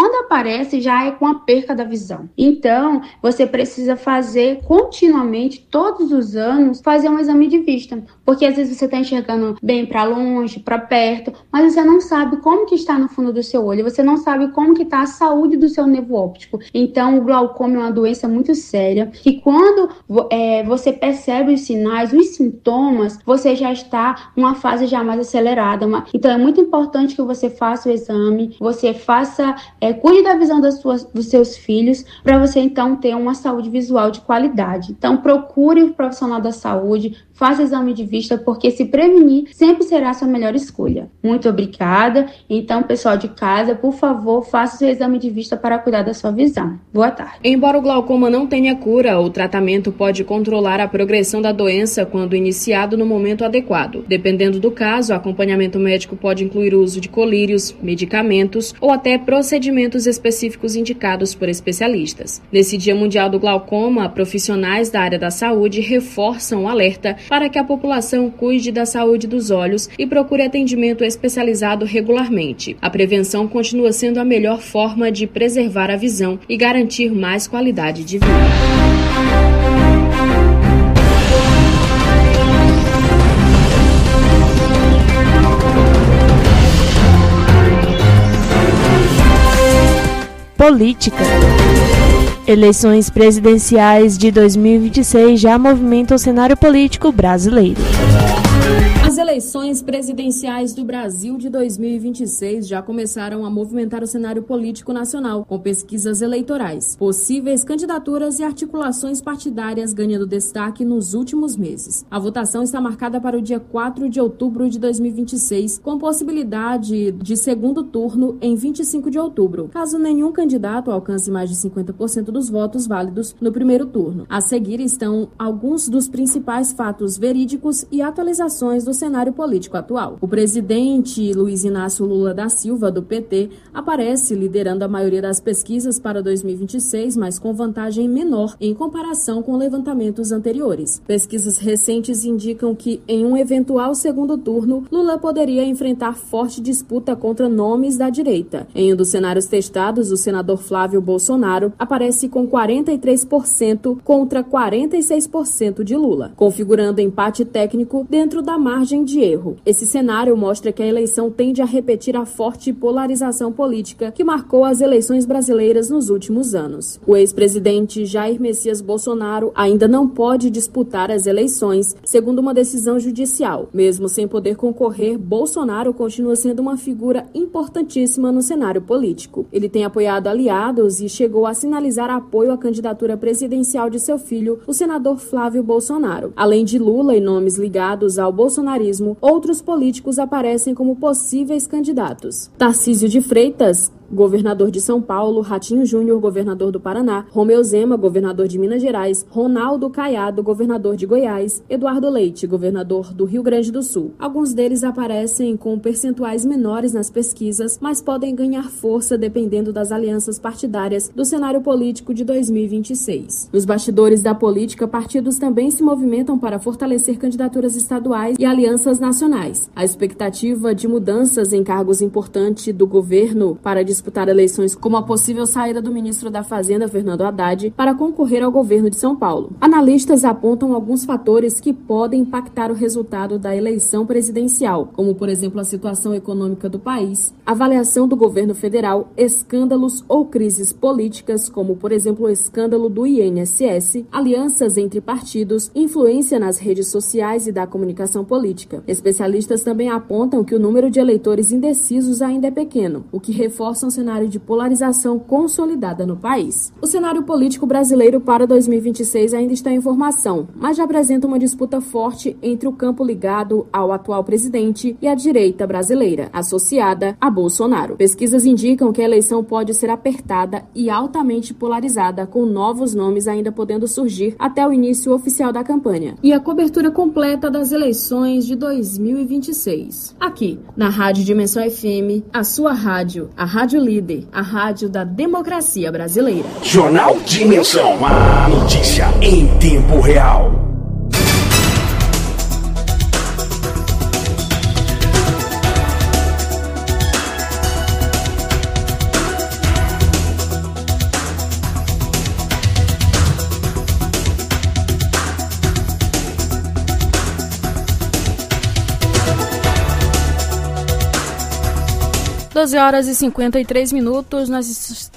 quando aparece já é com a perca da visão. Então, você precisa fazer continuamente, todos os anos, fazer um exame de vista, porque às vezes você está enxergando bem para longe, para perto, mas você não sabe como que está no fundo do seu olho, você não sabe como que está a saúde do seu nervo óptico. Então, o glaucoma é uma doença muito séria, que quando é, você percebe os sinais, os sintomas, você já está numa fase já mais acelerada. Uma... Então, é muito importante que você faça o exame, você faça, é, cuide da visão das suas, dos seus filhos, para você então ter uma saúde visual de qualidade. Então, procure o profissional da saúde, faça exame de vista, porque se prevenir sempre será a sua melhor escolha. Muito obrigada. Então, pessoal de casa, por favor, faça o seu exame de vista para cuidar da sua visão. Boa tarde. Embora o glaucoma não tenha cura, o tratamento pode controlar a progressão da doença quando iniciado no momento adequado. Dependendo do caso, o acompanhamento médico pode incluir o uso de colírios, medicamentos ou até procedimentos específicos indicados por especialistas. Nesse Dia Mundial do Glaucoma, profissionais da área da saúde reforçam o alerta para que a população cuide da saúde dos olhos e procure atendimento especializado regularmente. A prevenção continua sendo a melhor forma de preservar a visão e garantir mais qualidade de vida. Política. Eleições presidenciais de dois mil e vinte e seis já movimentam o cenário político brasileiro. As eleições presidenciais do Brasil de dois mil e vinte e seis já começaram a movimentar o cenário político nacional, com pesquisas eleitorais, possíveis candidaturas e articulações partidárias ganhando destaque nos últimos meses. A votação está marcada para o dia quatro de outubro de dois mil e vinte e seis, com possibilidade de segundo turno em vinte e cinco de outubro, caso nenhum candidato alcance mais de cinquenta por cento dos votos válidos no primeiro turno. A seguir estão alguns dos principais fatos verídicos e atualizações do cenário político atual. O presidente Luiz Inácio Lula da Silva, do P T, aparece liderando a maioria das pesquisas para dois mil e vinte e seis, mas com vantagem menor em comparação com levantamentos anteriores. Pesquisas recentes indicam que, em um eventual segundo turno, Lula poderia enfrentar forte disputa contra nomes da direita. Em um dos cenários testados, o senador Flávio Bolsonaro aparece com quarenta e três por cento contra quarenta e seis por cento de Lula, configurando empate técnico dentro da margem de erro. Esse cenário mostra que a eleição tende a repetir a forte polarização política que marcou as eleições brasileiras nos últimos anos. O ex-presidente Jair Messias Bolsonaro ainda não pode disputar as eleições, segundo uma decisão judicial. Mesmo sem poder concorrer, Bolsonaro continua sendo uma figura importantíssima no cenário político. Ele tem apoiado aliados e chegou a sinalizar apoio à candidatura presidencial de seu filho, o senador Flávio Bolsonaro. Além de Lula e nomes ligados ao bolsonarismo, outros políticos aparecem como possíveis candidatos. Tarcísio de Freitas, governador de São Paulo, Ratinho Júnior, governador do Paraná, Romeu Zema, governador de Minas Gerais, Ronaldo Caiado, governador de Goiás, Eduardo Leite, governador do Rio Grande do Sul. Alguns deles aparecem com percentuais menores nas pesquisas, mas podem ganhar força dependendo das alianças partidárias do cenário político de dois mil e vinte e seis. Nos bastidores da política, partidos também se movimentam para fortalecer candidaturas estaduais e alianças nacionais. A expectativa de mudanças em cargos importantes do governo para disputar eleições, como a possível saída do ministro da Fazenda, Fernando Haddad, para concorrer ao governo de São Paulo. Analistas apontam alguns fatores que podem impactar o resultado da eleição presidencial, como, por exemplo, a situação econômica do país, avaliação do governo federal, escândalos ou crises políticas, como, por exemplo, o escândalo do I N S S, alianças entre partidos, influência nas redes sociais e da comunicação política. Especialistas também apontam que o número de eleitores indecisos ainda é pequeno, o que reforça um cenário de polarização consolidada no país. O cenário político brasileiro para dois mil e vinte e seis ainda está em formação, mas já apresenta uma disputa forte entre o campo ligado ao atual presidente e a direita brasileira, associada a Bolsonaro. Pesquisas indicam que a eleição pode ser apertada e altamente polarizada, com novos nomes ainda podendo surgir até o início oficial da campanha. E a cobertura completa das eleições de dois mil e vinte e seis. Aqui, na Rádio Dimensão F M, a sua rádio, a Rádio Líder, a rádio da democracia brasileira. Jornal Dimensão, a notícia em tempo real. doze horas e cinquenta e três minutos, nós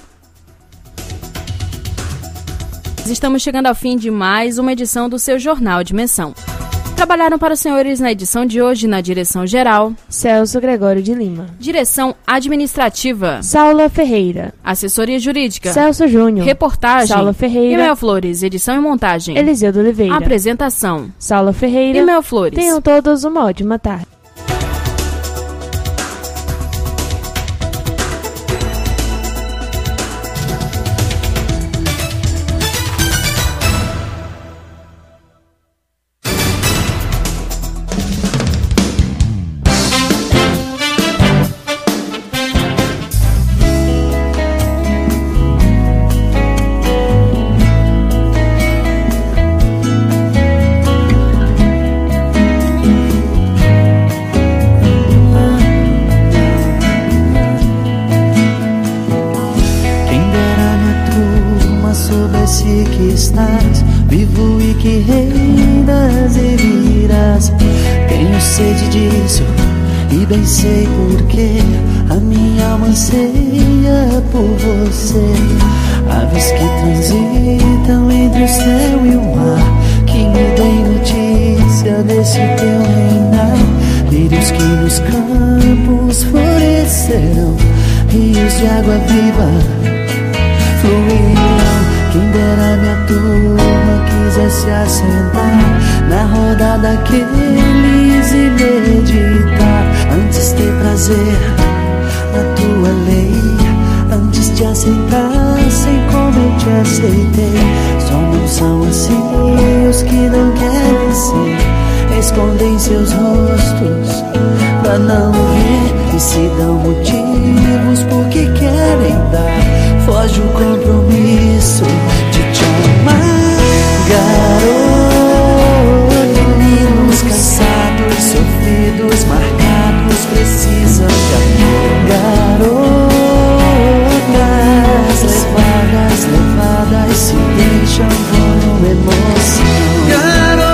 estamos chegando ao fim de mais uma edição do seu Jornal Dimensão. Trabalharam para os senhores na edição de hoje, na direção geral, Celso Gregório de Lima. Direção administrativa, Saula Ferreira. Assessoria jurídica, Celso Júnior. Reportagem, Saula Ferreira. E Mel Flores. Edição e montagem, Eliseu de Oliveira. Apresentação, Saula Ferreira. E Mel Flores. Tenham todos uma ótima tarde. Vivo e que reinas e virás. Tenho sede disso e bem sei porquê. A minha alma anseia por você. Aves que transitam entre o céu e o mar, que me deem notícia desse teu reinar. Lírios que nos campos florescerão, rios de água viva fluirão. Quem dera minha turma quisesse assentar na roda daqueles e meditar. Antes ter prazer na tua lei, antes te aceitassem como eu te aceitei. Só não são assim os que não querem ser, escondem seus rostos pra não ver, e se dão motivos porque querem dar. Foge o compromisso de te amar. Garoto, meninos cansados, sofridos, marcados, precisam de amor. Garotas levadas, levadas, se deixam com emoção. Garoto,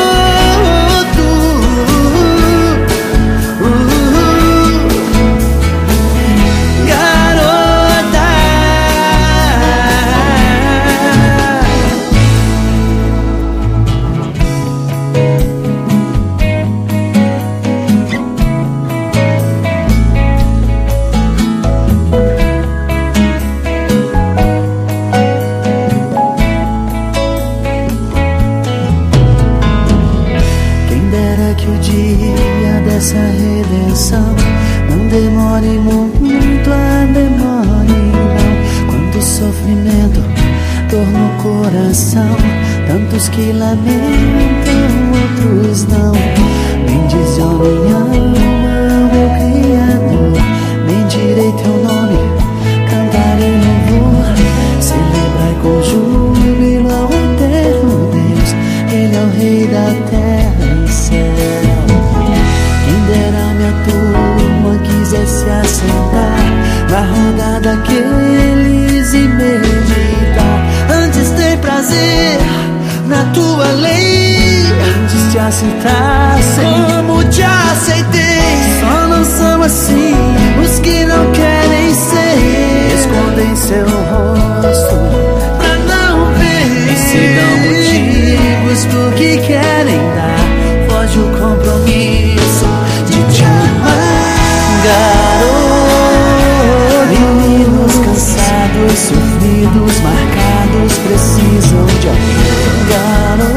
essa redenção não demore muito, a demore não. Quanto sofrimento, dor no coração, tantos que lamentam, outros não. Bendize, ó minha alma, meu Criador, bendirei teu nome, cantarei louvor, celebrai com júbilo ao eterno Deus, Ele é o Rei da terra e céu. Quem dera minha turma quisesse assentar na roda daqueles e meditar. Antes ter prazer na tua lei, antes te aceitassem como te aceitei. Só não são assim os que não querem ser, escondem seu rosto pra não ver, e se dão motivos porque querem dar. Foge o compromisso de te amar. Garoto, meninos cansados, sofridos, marcados, precisam de amor. Garoto,